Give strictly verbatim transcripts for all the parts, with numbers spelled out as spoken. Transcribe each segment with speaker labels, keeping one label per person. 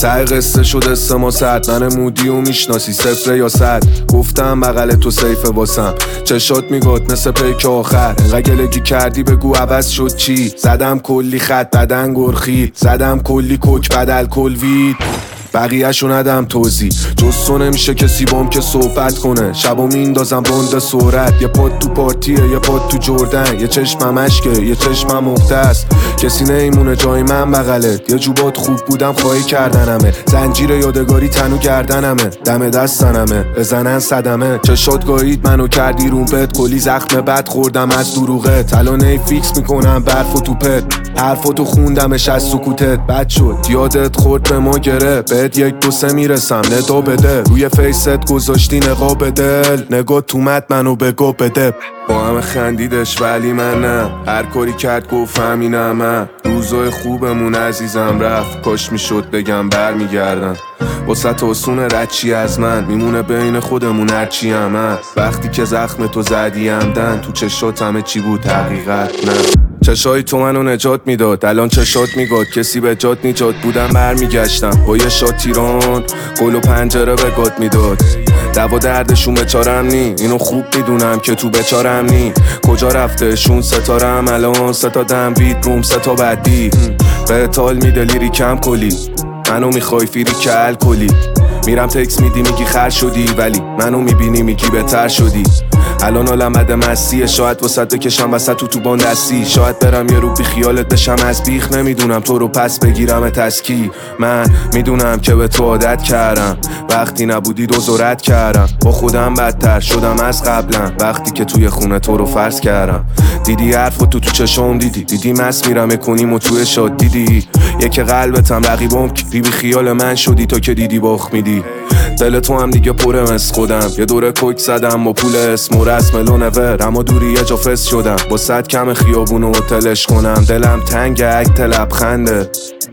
Speaker 1: ته قصه شده سه ما صد. من مودی و میشناسی صفر یا صد. گفتم بغل تو سیفه واسم، چشات میگات مثل پیک آخر. انقدر گلگی کردی بگو عوض شد چی. زدم کلی خط بدن گرخید، زدم کلی کوک بدل کل وید. بقیه شو ندم توضیح، جز تو نمیشه کسی بام که صحبت کنه. شبا میندازم روند سرعت، یه پاد تو پارتیه یه پاد تو جردن. یه چشمم اشکه یه چشمم مختص، کسی نیمونه جای من بغلت. یه جوبات خوب بودم خواهی کردنمه، زنجیر یادگاری تنو گردنمه. دم دستنمه بزنن صدمه، چشات گاهید منو کردی رومپت. کلی زخم بد خوردم از دروغت، الان ای فیکس میکنم برف و توپت. حرفاتو خوندمش از سکوتت، بد شد یادت خورد به ما گره. بهت یک دو سه میرسم ندا بده، روی فیست گذاشتی نقاب دل. نگاه تومت منو بگو بده. با همه خندیدش ولی من نه، هر کاری کرد گفت همینم. من روزای خوبمون عزیزم رفت، کاش میشد بگم بر میگردن. واسه توسون رچی از من میمونه بین خودمون هرچی هم هست. وقتی که زخم تو زدی همدن، تو چشات همه چی بود حقیقت نه. چشای تو منو نجات میداد، الان چشات میگاد کسی به جات نجات. بودم برمیگشتم با یه شات تیران، گل و پنجره به گات میداد. دوا دردشون بچارم نی، اینو خوب میدونم که تو بچارم نی. کجا رفته شون ستارم الان، ستا دم بیت روم ستا بدی. به تال میده لیری کم کلی، منو میخوای فیری که الکلی. میرم تکس میدی میگی خر شدی، ولی منو میبینی میگی بهتر شدی. الان آلمد مسیه، شاید واسط بکشم وسط تو تو باندستی. شاید برم یه رو بی خیالت بشم از بیخ، نمیدونم تو رو پس بگیرم تسکی. من میدونم که به تو عادت کردم، وقتی نبودی دوزارت کردم. با خودم بدتر شدم از قبلا، وقتی که توی خونه تو رو فرض کردم. دیدی حرفو تو تو چشام دیدی، دیدی مس میرم کنیم و توی شاد دیدی. یک قلبتم رقیبم که بی خیال من شدی، تا که دیدی باخ میدی. دل تو هم دیگه پره از خودم، یه دوره کوک زدم با پول اسم و رسم لونور. اما دوری یه جا فس شدم با صد کم خیابون و تلش کنم. دلم تنگ اکت لبخنده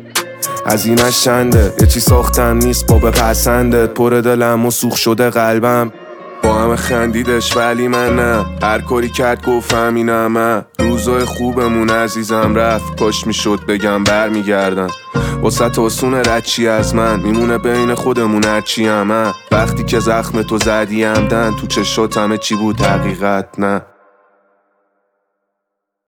Speaker 1: از اینش چنده، یه چی ساختم نیست با بپسندت. پر دلم و سوخ شده قلبم، با همه خندیدش ولی من نه. هر کاری کرد گفت همینم. من روزای خوبمون عزیزم رفت، کاش میشد بگم بر میگردن. واسه توسون رچی از من میمونه بین خودمون هرچی هم. وقتی که زخم تو زدی همدن، تو چشات همه چی بود حقیقت نه.